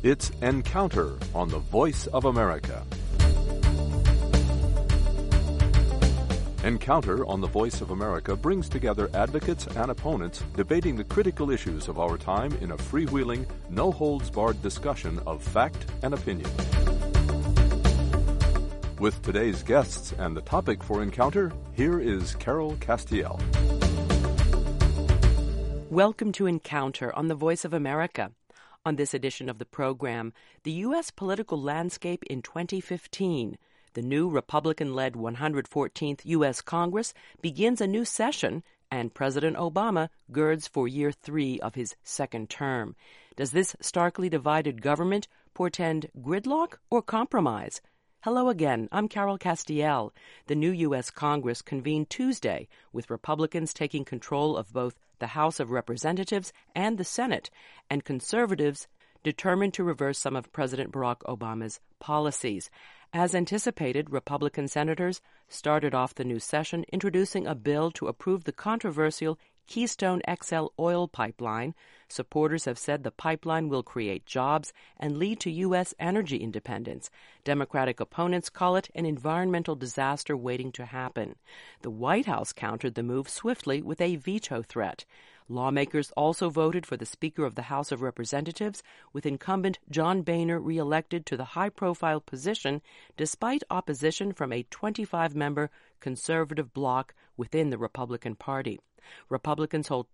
It's Encounter on the Voice of America. Encounter on the Voice of America brings together advocates and opponents debating the critical issues of our time in a freewheeling, no-holds-barred discussion of fact and opinion. With today's guests and the topic for Encounter, here is Carol Castiel. Welcome to Encounter on the Voice of America. On this edition of the program, the U.S. political landscape in 2015. The new Republican-led 114th U.S. Congress begins a new session, and President Obama girds for year 3 of his second term. Does this starkly divided government portend gridlock or compromise? Hello again, I'm Carol Castiel. The new U.S. Congress convened Tuesday, with Republicans taking control of both the House of Representatives and the Senate, and conservatives determined to reverse some of President Barack Obama's policies. As anticipated, Republican senators started off the new session introducing a bill to approve the controversial Keystone XL oil pipeline. Supporters have said the pipeline will create jobs and lead to U.S. energy independence. Democratic opponents call it an environmental disaster waiting to happen. The White House countered the move swiftly with a veto threat. Lawmakers also voted for the Speaker of the House of Representatives, with incumbent John Boehner reelected to the high-profile position despite opposition from a 25-member conservative bloc within the Republican Party. Republicans hold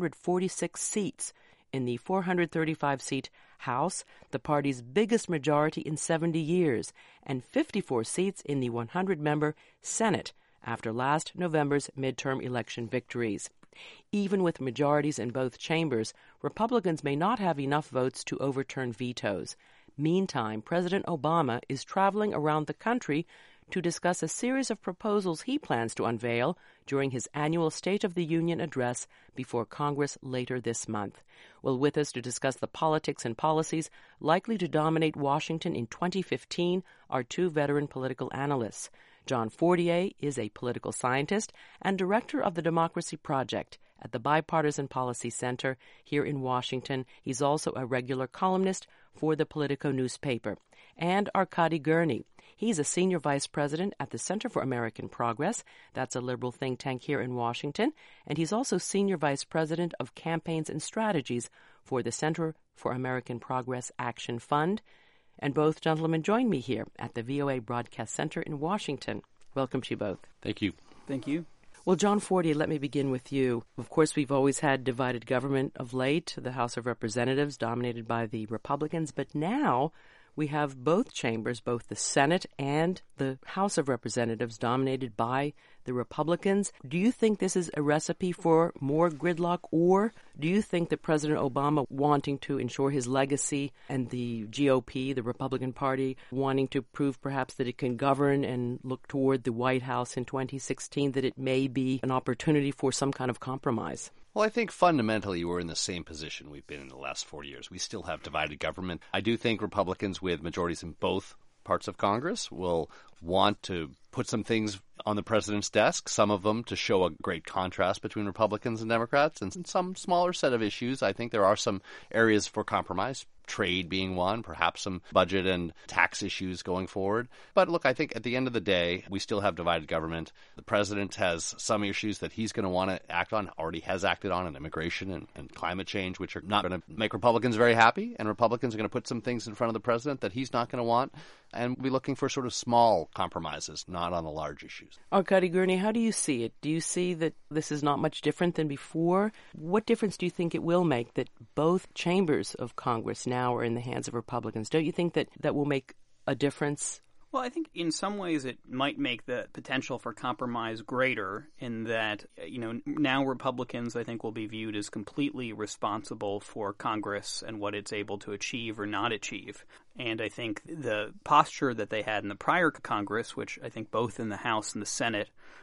246 seats in the 435-seat House, the party's biggest majority in 70 years, and 54 seats in the 100-member Senate after last November's midterm election victories. Even with majorities in both chambers, Republicans may not have enough votes to overturn vetoes. Meantime, President Obama is traveling around the country to discuss a series of proposals he plans to unveil during his annual State of the Union address before Congress later this month. Well, with us to discuss the politics and policies likely to dominate Washington in 2015 are two veteran political analysts. John Fortier is a political scientist and director of the Democracy Project at the Bipartisan Policy Center here in Washington. He's also a regular columnist for the Politico newspaper. And Arkady Gurney. He's a senior vice president at the Center for American Progress. That's a liberal think tank here in Washington. And he's also senior vice president of campaigns and strategies for the Center for American Progress Action Fund. And both gentlemen join me here at the VOA Broadcast Center in Washington. Welcome to you both. Thank you. Thank you. Well, John Fortier, let me begin with you. Of course, we've always had divided government of late, the House of Representatives dominated by the Republicans, but now we have both chambers, both the Senate and the House of Representatives, dominated by the Republicans. Do you think this is a recipe for more gridlock, or do you think that President Obama, wanting to ensure his legacy, and the GOP, the Republican Party, wanting to prove perhaps that it can govern and look toward the White House in 2016, that it may be an opportunity for some kind of compromise? Well, I think fundamentally we're in the same position we've been in the last 4 years. We still have divided government. I do think Republicans with majorities in both parts of Congress will want to put some things on the president's desk, some of them to show a great contrast between Republicans and Democrats, and some smaller set of issues. I think there are some areas for compromise, trade being one, perhaps some budget and tax issues going forward. But look, I think at the end of the day, we still have divided government. The president has some issues that he's going to want to act on, already has acted on immigration and climate change, which are not going to make Republicans very happy. And Republicans are going to put some things in front of the president that he's not going to want. And we'll be looking for sort of small compromises, not on the large issues. Arkady Gurney, how do you see it? Do you see that this is not much different than before? What difference do you think it will make that both chambers of Congress now are in the hands of Republicans? Don't you think that that will make a difference? Well, I think in some ways it might make the potential for compromise greater in that, now Republicans, I think, will be viewed as completely responsible for Congress and what it's able to achieve or not achieve. And I think the posture that they had in the prior Congress, which I think both in the House and the Senate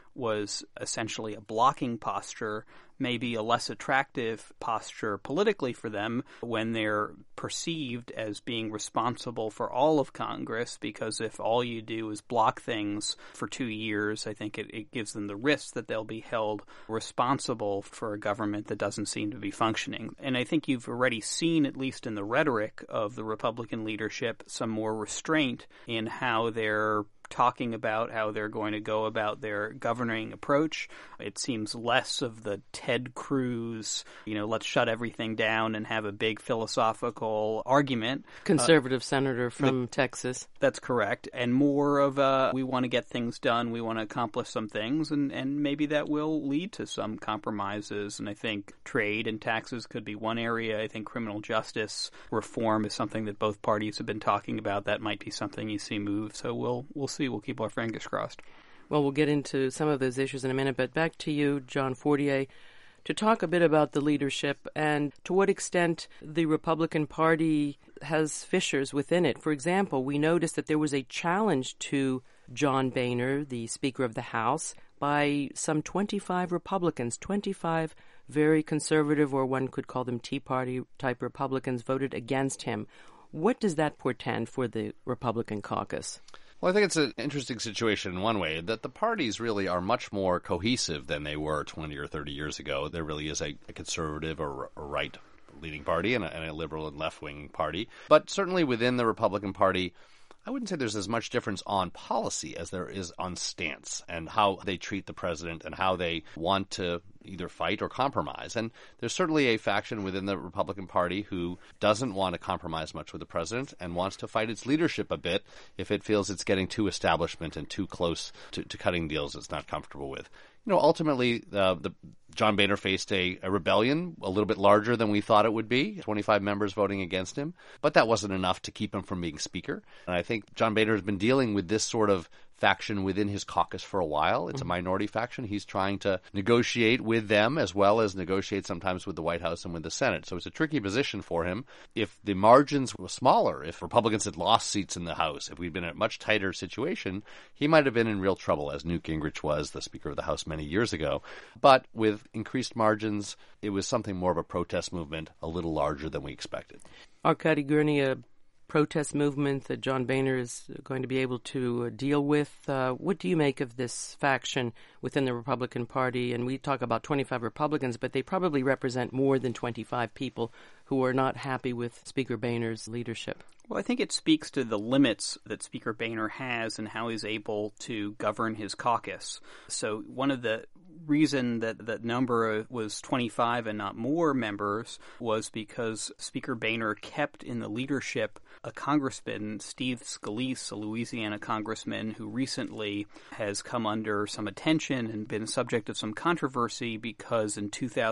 was essentially a blocking posture, maybe a less attractive posture politically for them when they're perceived as being responsible for all of Congress, because if all you do is block things for 2 years, I think it gives them the risk that they'll be held responsible for a government that doesn't seem to be functioning. And I think you've already seen, at least in the rhetoric of the Republican leadership, some more restraint in how they're talking about how they're going to go about their governing approach. It seems less of the Ted Cruz, let's shut everything down and have a big philosophical argument. Conservative senator from Texas. That's correct. And more of we want to get things done, we want to accomplish some things, and maybe that will lead to some compromises. And I think trade and taxes could be one area. I think criminal justice reform is something that both parties have been talking about. That might be something you see move. So we'll see. We'll keep our fingers crossed. Well, we'll get into some of those issues in a minute, but back to you, John Fortier, to talk a bit about the leadership and to what extent the Republican Party has fissures within it. For example, we noticed that there was a challenge to John Boehner, the Speaker of the House, by some 25 Republicans. 25 very conservative, or one could call them Tea Party-type Republicans, voted against him. What does that portend for the Republican caucus? Well, I think it's an interesting situation in one way, that the parties really are much more cohesive than they were 20 or 30 years ago. There really is a conservative or right-leaning party and a liberal and left-wing party. But certainly within the Republican Party, I wouldn't say there's as much difference on policy as there is on stance and how they treat the president and how they want to either fight or compromise. And there's certainly a faction within the Republican Party who doesn't want to compromise much with the president and wants to fight its leadership a bit if it feels it's getting too establishment and too close to cutting deals it's not comfortable with. Ultimately, John Boehner faced a rebellion a little bit larger than we thought it would be, 25 members voting against him. But that wasn't enough to keep him from being speaker. And I think John Boehner has been dealing with this sort of faction within his caucus for a while. It's a minority faction. He's trying to negotiate with them as well as negotiate sometimes with the White House and with the Senate. So it's a tricky position for him. If the margins were smaller, if Republicans had lost seats in the House, if we'd been in a much tighter situation, he might have been in real trouble, as Newt Gingrich was the Speaker of the House many years ago. But with increased margins, it was something more of a protest movement, a little larger than we expected. Arkady Gurney, a protest movement that John Boehner is going to be able to deal with. What do you make of this faction within the Republican Party? And we talk about 25 Republicans, but they probably represent more than 25 people who are not happy with Speaker Boehner's leadership. Well, I think it speaks to the limits that Speaker Boehner has and how he's able to govern his caucus. So one of the reason that number was 25 and not more members was because Speaker Boehner kept in the leadership a congressman, Steve Scalise, a Louisiana congressman who recently has come under some attention and been subject of some controversy because in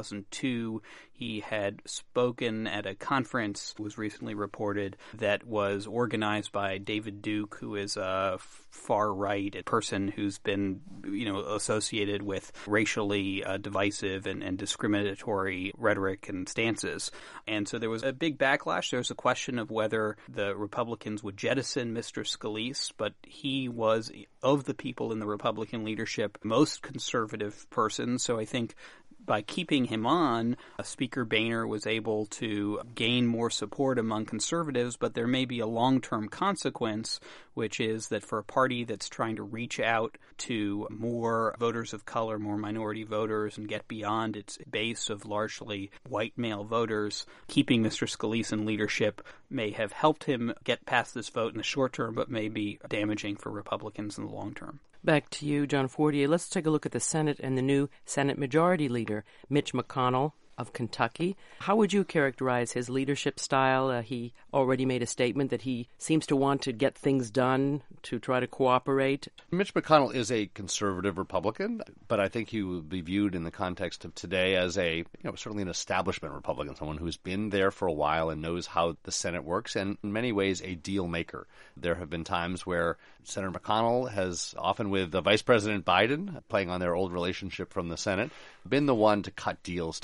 2002 he had spoken at a conference, was recently reported, that was organized by David Duke, who is a far-right person who's been, associated with racially divisive and discriminatory rhetoric and stances. And so there was a big backlash. There was a question of whether the Republicans would jettison Mr. Scalise, but he was, of the people in the Republican leadership, most conservative person. So I think by keeping him on, Speaker Boehner was able to gain more support among conservatives, but there may be a long-term consequence, which is that for a party that's trying to reach out to more voters of color, more minority voters, and get beyond its base of largely white male voters, keeping Mr. Scalise in leadership may have helped him get past this vote in the short term, but may be damaging for Republicans in the long term. Back to you, John Fortier. Let's take a look at the Senate and the new Senate Majority Leader, Mitch McConnell of Kentucky. How would you characterize his leadership style? He already made a statement that he seems to want to get things done, to try to cooperate. Mitch McConnell is a conservative Republican, but I think he would be viewed in the context of today as certainly an establishment Republican, someone who's been there for a while and knows how the Senate works, and in many ways a deal maker. There have been times where Senator McConnell has, often with Vice President Biden, playing on their old relationship from the Senate, been the one to cut deals to get us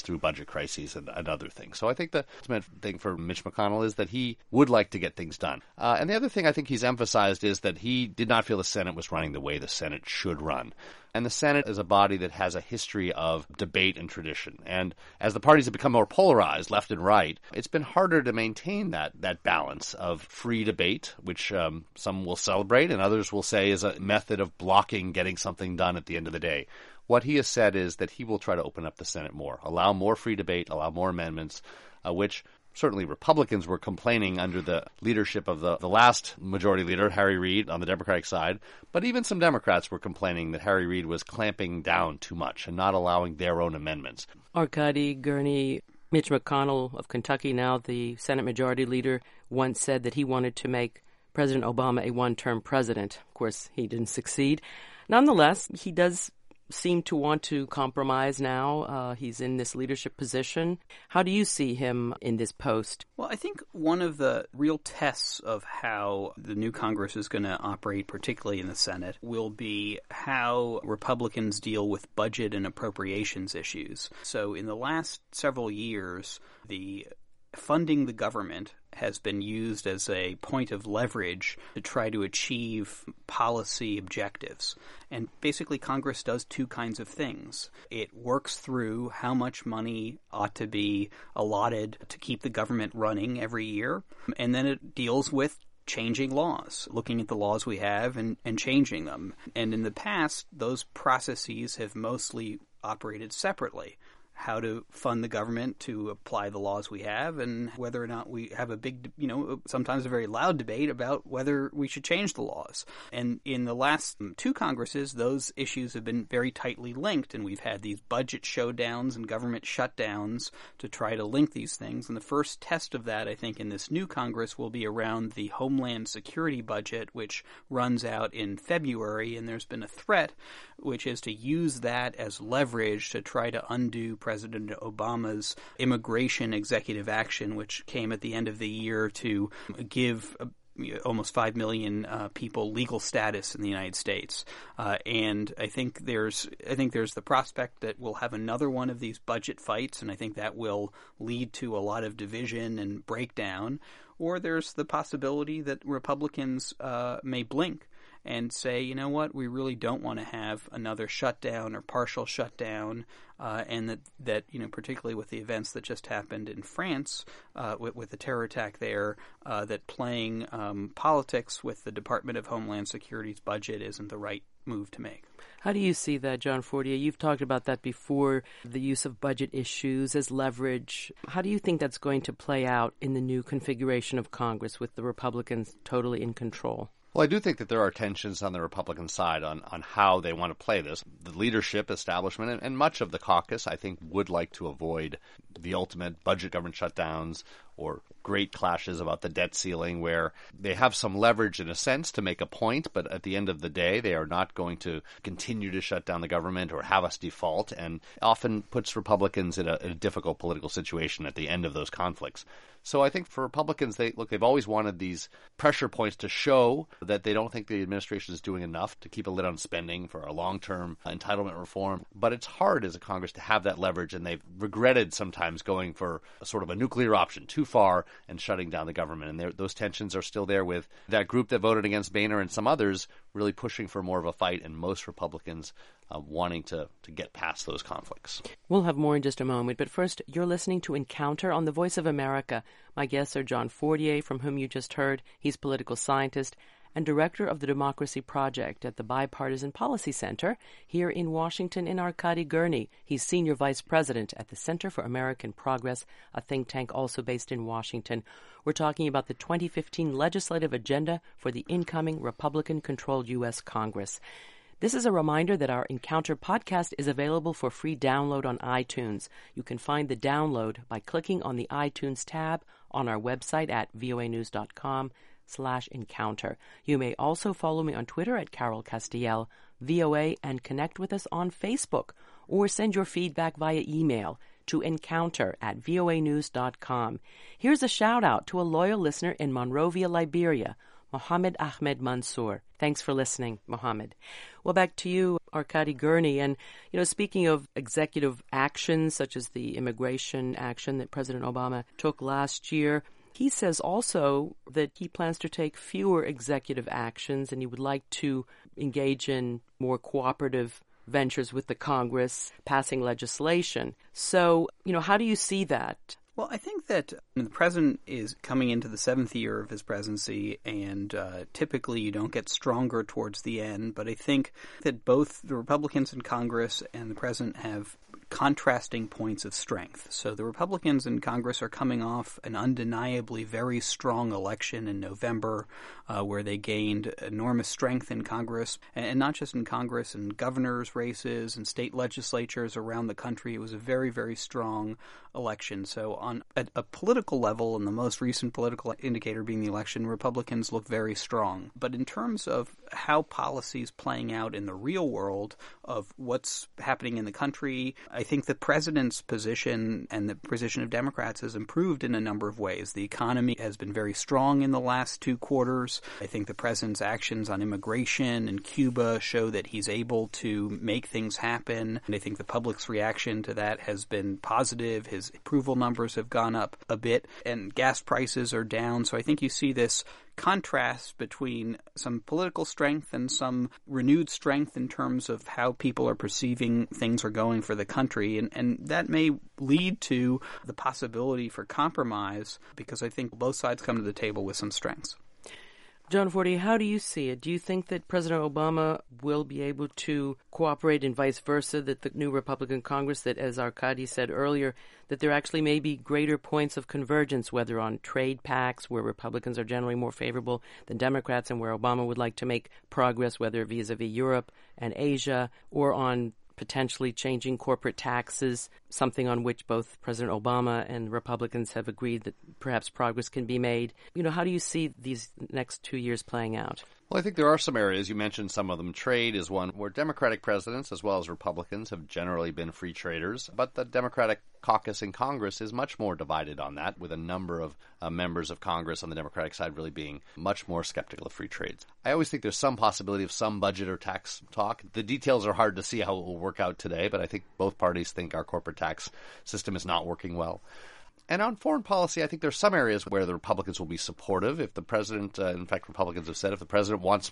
through budget crises and other things. So I think the ultimate thing for Mitch McConnell is that he would like to get things done. And the other thing I think he's emphasized is that he did not feel the Senate was running the way the Senate should run. And the Senate is a body that has a history of debate and tradition. And as the parties have become more polarized, left and right, it's been harder to maintain that balance of free debate, which some will celebrate and others will say is a method of blocking getting something done at the end of the day. What he has said is that he will try to open up the Senate more, allow more free debate, allow more amendments, which certainly Republicans were complaining under the leadership of the last majority leader, Harry Reid, on the Democratic side. But even some Democrats were complaining that Harry Reid was clamping down too much and not allowing their own amendments. Arkady Gurney, Mitch McConnell of Kentucky, now the Senate Majority Leader, once said that he wanted to make President Obama a one-term president. Of course, he didn't succeed. Nonetheless, he does seem to want to compromise now. He's in this leadership position. How do you see him in this post? Well, I think one of the real tests of how the new Congress is going to operate, particularly in the Senate, will be how Republicans deal with budget and appropriations issues. So in the last several years, the funding the government has been used as a point of leverage to try to achieve policy objectives. And basically Congress does two kinds of things. It works through how much money ought to be allotted to keep the government running every year, and then it deals with changing laws, looking at the laws we have and changing them. And in the past, those processes have mostly operated separately. How to fund the government to apply the laws we have, and whether or not we have a big, sometimes a very loud debate about whether we should change the laws. And in the last two Congresses, those issues have been very tightly linked, and we've had these budget showdowns and government shutdowns to try to link these things. And the first test of that, I think, in this new Congress will be around the Homeland Security budget, which runs out in February, and there's been a threat, which is to use that as leverage to try to undo President Obama's immigration executive action, which came at the end of the year to give almost 5 million people legal status in the United States. And I think there's the prospect that we'll have another one of these budget fights, and I think that will lead to a lot of division and breakdown. Or there's the possibility that Republicans may blink and say, you know what, we really don't want to have another shutdown or partial shutdown, and that particularly with the events that just happened in France with the terror attack there, that playing politics with the Department of Homeland Security's budget isn't the right move to make. How do you see that, John Fortier? You've talked about that before, the use of budget issues as leverage. How do you think that's going to play out in the new configuration of Congress with the Republicans totally in control? Well, I do think that there are tensions on the Republican side on how they want to play this. The leadership, establishment, and much of the caucus, I think, would like to avoid the ultimate budget government shutdowns or great clashes about the debt ceiling, where they have some leverage in a sense to make a point, but at the end of the day, they are not going to continue to shut down the government or have us default, and often puts Republicans in a difficult political situation at the end of those conflicts. So I think for Republicans, they've always wanted these pressure points to show that they don't think the administration is doing enough to keep a lid on spending for a long-term entitlement reform. But it's hard as a Congress to have that leverage, and they've regretted sometimes going for a sort of a nuclear option too far and shutting down the government. And those tensions are still there with that group that voted against Boehner and some others really pushing for more of a fight, and most Republicans wanting to get past those conflicts. We'll have more in just a moment, but first, you're listening to Encounter on the Voice of America. My guests are John Fortier, from whom you just heard. He's political scientist and director of the Democracy Project at the Bipartisan Policy Center here in Washington, and Arkady Gurney. He's senior vice president at the Center for American Progress, a think tank also based in Washington. We're talking about the 2015 legislative agenda for the incoming Republican-controlled U.S. Congress. This is a reminder that our Encounter podcast is available for free download on iTunes. You can find the download by clicking on the iTunes tab on our website at voanews.com/encounter. You may also follow me on Twitter at Carol Castiel, VOA, and connect with us on Facebook, or send your feedback via email to encounter@voanews.com. Here's a shout-out to a loyal listener in Monrovia, Liberia, Mohammed Ahmed Mansour. Thanks for listening, Mohammed. Well, back to you, Arkady Gurney. And, speaking of executive actions, such as the immigration action that President Obama took last year, he says also that he plans to take fewer executive actions and he would like to engage in more cooperative ventures with the Congress, passing legislation. So, how do you see that? Well, I think that the president is coming into the 7th year of his presidency, and typically you don't get stronger towards the end. But I think that both the Republicans in Congress and the president have contrasting points of strength. So the Republicans in Congress are coming off an undeniably very strong election in November, where they gained enormous strength in Congress, and not just in Congress, in governors' races and state legislatures around the country. It was a very, very strong election. So at a political level, and the most recent political indicator being the election, Republicans look very strong. But in terms of how policies playing out in the real world of what's happening in the country, I think the president's position and the position of Democrats has improved in a number of ways. The economy has been very strong in the last 2 quarters. I think the president's actions on immigration and Cuba show that he's able to make things happen. And I think the public's reaction to that has been positive. His approval numbers have gone up a bit, and gas prices are down. So I think you see this contrast between some political strength and some renewed strength in terms of how people are perceiving things are going for the country. And that may lead to the possibility for compromise, because I think both sides come to the table with some strengths. John Forty, how do you see it? Do you think that President Obama will be able to cooperate and vice versa, that the new Republican Congress, that as Arkady said earlier, that there actually may be greater points of convergence, whether on trade pacts, where Republicans are generally more favorable than Democrats and where Obama would like to make progress, whether vis-a-vis Europe and Asia, or on potentially changing corporate taxes, something on which both President Obama and Republicans have agreed that perhaps progress can be made. How do you see these next 2 years playing out? Well, I think there are some areas, you mentioned some of them. Trade is one where Democratic presidents as well as Republicans have generally been free traders, but the Democratic caucus in Congress is much more divided on that, with a number of members of Congress on the Democratic side really being much more skeptical of free trades. I always think there's some possibility of some budget or tax talk. The details are hard to see how it will work out today, but I think both parties think our corporate tax system is not working well. And on foreign policy, I think there's some areas where the Republicans will be supportive. If the president, in fact, Republicans have said if the president wants,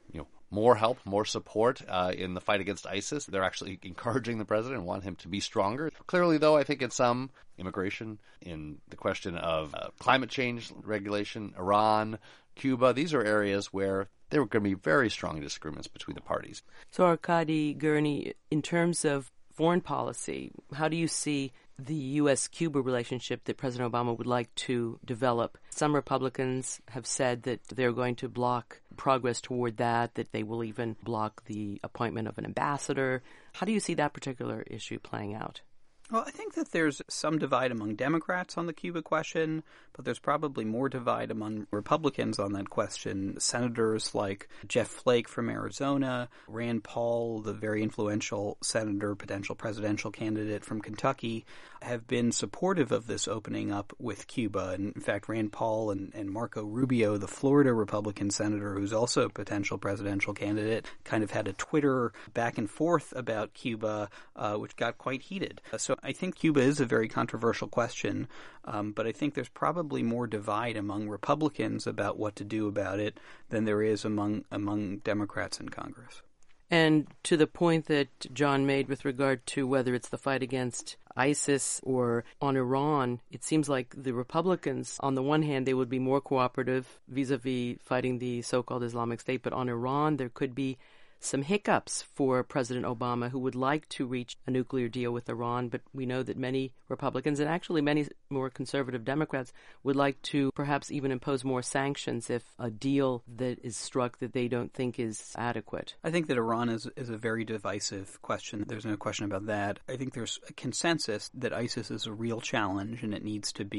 more help, more support in the fight against ISIS, they're actually encouraging the president and want him to be stronger. Clearly, though, I think in some immigration, in the question of climate change regulation, Iran, Cuba, these are areas where there are going to be very strong disagreements between the parties. So, Arkady Gurney, in terms of foreign policy, how do you see the U.S.-Cuba relationship that President Obama would like to develop? Some Republicans have said that they're going to block progress toward that they will even block the appointment of an ambassador. How do you see that particular issue playing out? Well, I think that there's some divide among Democrats on the Cuba question, but there's probably more divide among Republicans on that question. Senators like Jeff Flake from Arizona, Rand Paul, the very influential senator, potential presidential candidate from Kentucky, have been supportive of this opening up with Cuba. And in fact, Rand Paul and Marco Rubio, the Florida Republican senator, who's also a potential presidential candidate, kind of had a Twitter back and forth about Cuba, which got quite heated. So I think Cuba is a very controversial question, but I think there's probably more divide among Republicans about what to do about it than there is among Democrats in Congress. And to the point that John made with regard to whether it's the fight against ISIS or on Iran, it seems like the Republicans, on the one hand, they would be more cooperative vis-a-vis fighting the so-called Islamic State, but on Iran, there could be some hiccups for President Obama, who would like to reach a nuclear deal with Iran, but we know that many Republicans and actually many more conservative Democrats would like to perhaps even impose more sanctions if a deal that is struck that they don't think is adequate. I think that Iran is a very divisive question. There's no question about that. I think there's a consensus that ISIS is a real challenge and it needs to be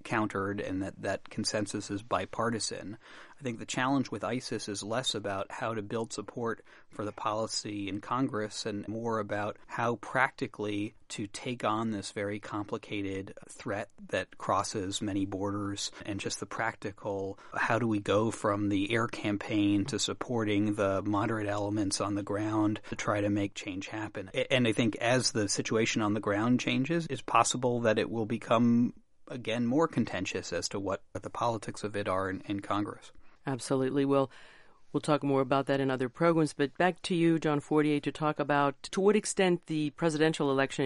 countered and that consensus is bipartisan. I think the challenge with ISIS is less about how to build support for the policy in Congress and more about how practically to take on this very complicated threat that crosses many borders, and just the practical, how do we go from the air campaign to supporting the moderate elements on the ground to try to make change happen. And I think as the situation on the ground changes, it's possible that it will become, again, more contentious as to what the politics of it are in Congress. Absolutely. Well, we'll talk more about that in other programs, but back to you, John Fortier, to talk about to what extent the presidential election in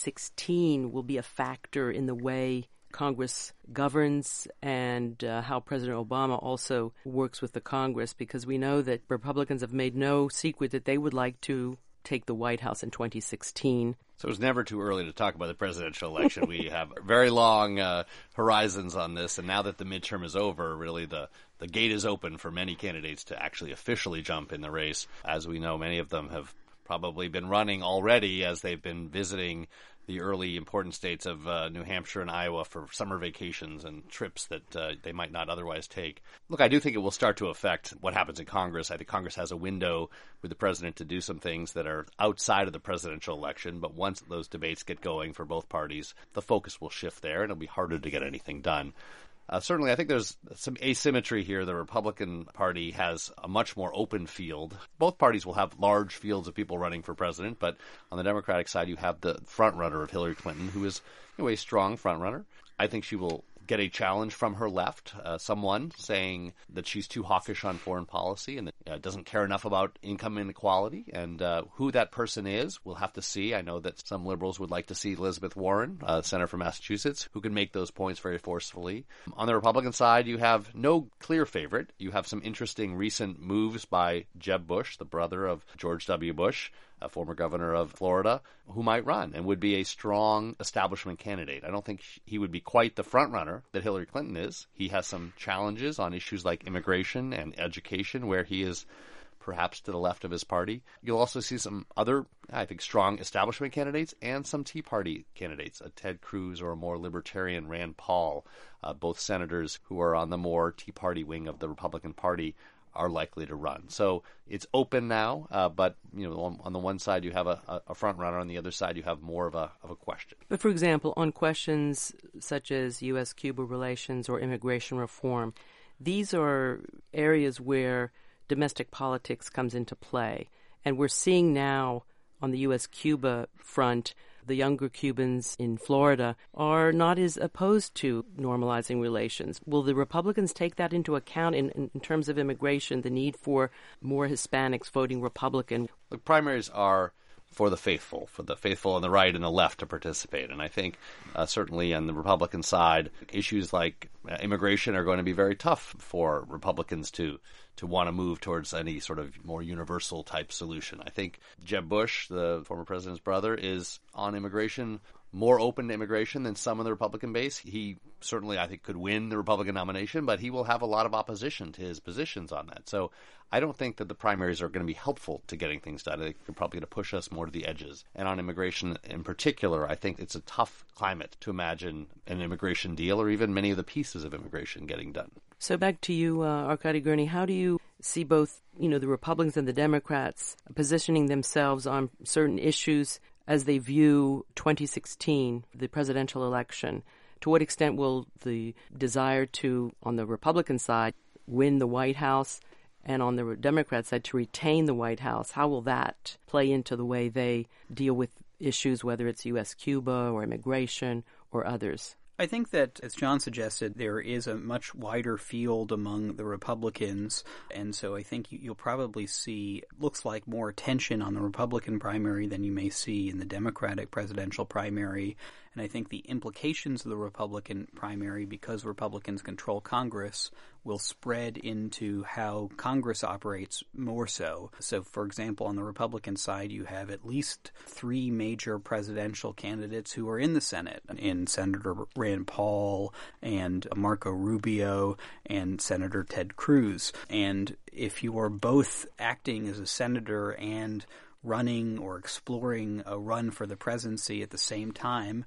2016 will be a factor in the way Congress governs and how President Obama also works with the Congress, because we know that Republicans have made no secret that they would like to take the White House in 2016. So it's never too early to talk about the presidential election. We have very long horizons on this, and now that the midterm is over, really the gate is open for many candidates to actually officially jump in the race. As we know, many of them have probably been running already as they've been visiting the early important states of New Hampshire and Iowa for summer vacations and trips that they might not otherwise take. Look, I do think it will start to affect what happens in Congress. I think Congress has a window with the president to do some things that are outside of the presidential election, but once those debates get going for both parties, the focus will shift there and it'll be harder to get anything done. Certainly, I think there's some asymmetry here. The Republican Party has a much more open field. Both parties will have large fields of people running for president, but on the Democratic side, you have the frontrunner of Hillary Clinton, who is a strong frontrunner. I think she will get a challenge from her left, someone saying that she's too hawkish on foreign policy and that doesn't care enough about income inequality. And who that person is, we'll have to see. I know that some liberals would like to see Elizabeth Warren, Senator from Massachusetts, who can make those points very forcefully. On the Republican side, you have no clear favorite. You have some interesting recent moves by Jeb Bush, the brother of George W. Bush, a former governor of Florida, who might run and would be a strong establishment candidate. I don't think he would be quite the front runner that Hillary Clinton is. He has some challenges on issues like immigration and education where he is perhaps to the left of his party. You'll also see some other, I think, strong establishment candidates and some Tea Party candidates, a Ted Cruz or a more libertarian Rand Paul, both senators who are on the more Tea Party wing of the Republican Party are likely to run. So it's open now, but on the one side you have a front runner, on the other side you have more of a question. But for example, on questions such as U.S.-Cuba relations or immigration reform, these are areas where domestic politics comes into play. And we're seeing now on the U.S.-Cuba front, the younger Cubans in Florida are not as opposed to normalizing relations. Will the Republicans take that into account in terms of immigration, the need for more Hispanics voting Republican? The primaries are for the faithful on the right and the left to participate. And I think certainly on the Republican side, issues like immigration are going to be very tough for Republicans to want to move towards any sort of more universal type solution. I think Jeb Bush, the former president's brother, is on immigration, more open to immigration than some of the Republican base. He certainly, I think, could win the Republican nomination, but he will have a lot of opposition to his positions on that. So I don't think that the primaries are going to be helpful to getting things done. I think they're probably going to push us more to the edges. And on immigration in particular, I think it's a tough climate to imagine an immigration deal or even many of the pieces of immigration getting done. So back to you, Arkady Gurney, how do you see both, the Republicans and the Democrats positioning themselves on certain issues as they view 2016, the presidential election? To what extent will the desire to, on the Republican side, win the White House, and on the Democrat side, to retain the White House, how will that play into the way they deal with issues, whether it's U.S.-Cuba or immigration or others? I think that, as John suggested, there is a much wider field among the Republicans, and so I think you'll probably see, looks like, more attention on the Republican primary than you may see in the Democratic presidential primary. And I think the implications of the Republican primary, because Republicans control Congress, will spread into how Congress operates more so. So, for example, on the Republican side, you have at least 3 major presidential candidates who are in the Senate, in Senator Rand Paul and Marco Rubio and Senator Ted Cruz. And if you are both acting as a senator and running or exploring a run for the presidency at the same time,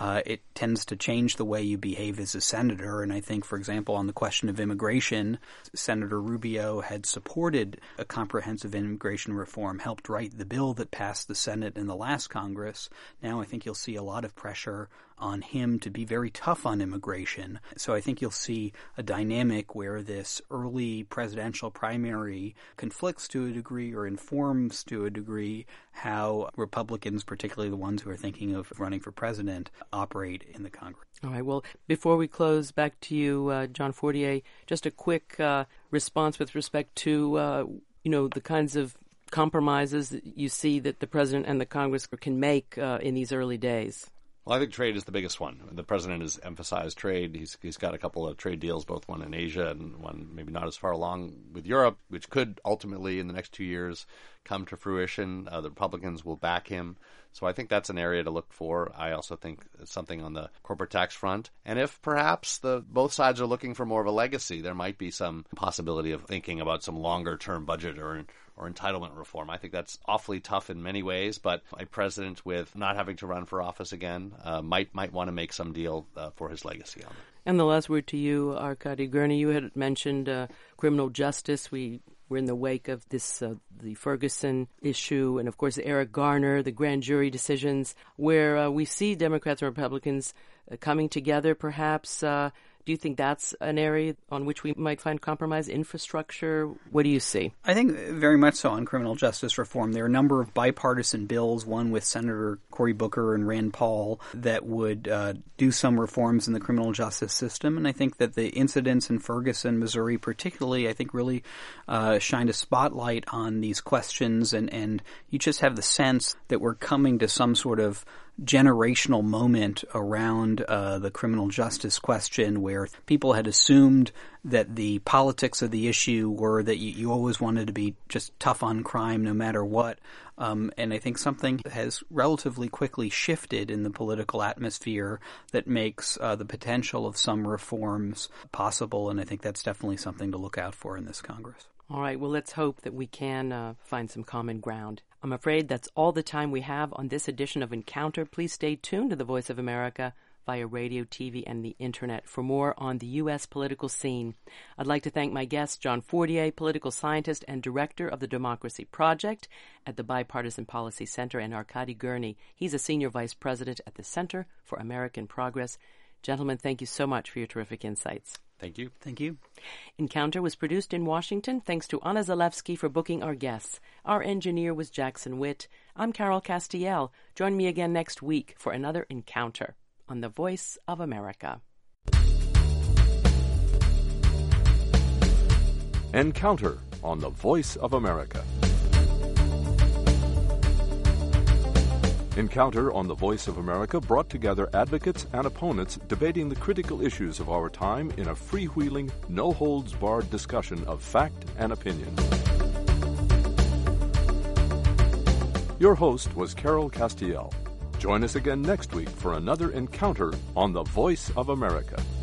it tends to change the way you behave as a senator. And I think, for example, on the question of immigration, Senator Rubio had supported a comprehensive immigration reform, helped write the bill that passed the Senate in the last Congress. Now I think you'll see a lot of pressure on him to be very tough on immigration. So I think you'll see a dynamic where this early presidential primary conflicts to a degree or informs to a degree how Republicans, particularly the ones who are thinking of running for president, operate in the Congress. All right. Well, before we close, back to you, John Fortier, just a quick response with respect to, the kinds of compromises that you see that the president and the Congress can make in these early days. Well, I think trade is the biggest one. The president has emphasized trade. He's got a couple of trade deals, both one in Asia and one maybe not as far along with Europe, which could ultimately in the next 2 years come to fruition. The Republicans will back him. So I think that's an area to look for. I also think something on the corporate tax front. And if perhaps both sides are looking for more of a legacy, there might be some possibility of thinking about some longer-term budget or entitlement reform. I think that's awfully tough in many ways, but a president with not having to run for office again might want to make some deal for his legacy on it. And the last word to you, Arkady Gurney. You had mentioned criminal justice. We're in the wake of this, the Ferguson issue, and of course Eric Garner, the grand jury decisions, where we see Democrats and Republicans coming together perhaps. Do you think that's an area on which we might find compromise? Infrastructure? What do you see? I think very much so on criminal justice reform. There are a number of bipartisan bills, one with Senator Cory Booker and Rand Paul, that would do some reforms in the criminal justice system. And I think that the incidents in Ferguson, Missouri particularly, I think really shined a spotlight on these questions. And you just have the sense that we're coming to some sort of generational moment around the criminal justice question where people had assumed that the politics of the issue were that you always wanted to be just tough on crime no matter what. And I think something has relatively quickly shifted in the political atmosphere that makes the potential of some reforms possible. And I think that's definitely something to look out for in this Congress. All right. Well, let's hope that we can find some common ground. I'm afraid that's all the time we have on this edition of Encounter. Please stay tuned to the Voice of America via radio, TV, and the Internet for more on the U.S. political scene. I'd like to thank my guest, John Fortier, political scientist and director of the Democracy Project at the Bipartisan Policy Center, and Arkady Gurney. He's a senior vice president at the Center for American Progress. Gentlemen, thank you so much for your terrific insights. Thank you. Thank you. Encounter was produced in Washington. Thanks to Anna Zalewski for booking our guests. Our engineer was Jackson Witt. I'm Carol Castiel. Join me again next week for another Encounter on the Voice of America. Encounter on the Voice of America. Encounter on the Voice of America brought together advocates and opponents debating the critical issues of our time in a freewheeling, no-holds-barred discussion of fact and opinion. Your host was Carol Castiel. Join us again next week for another Encounter on the Voice of America.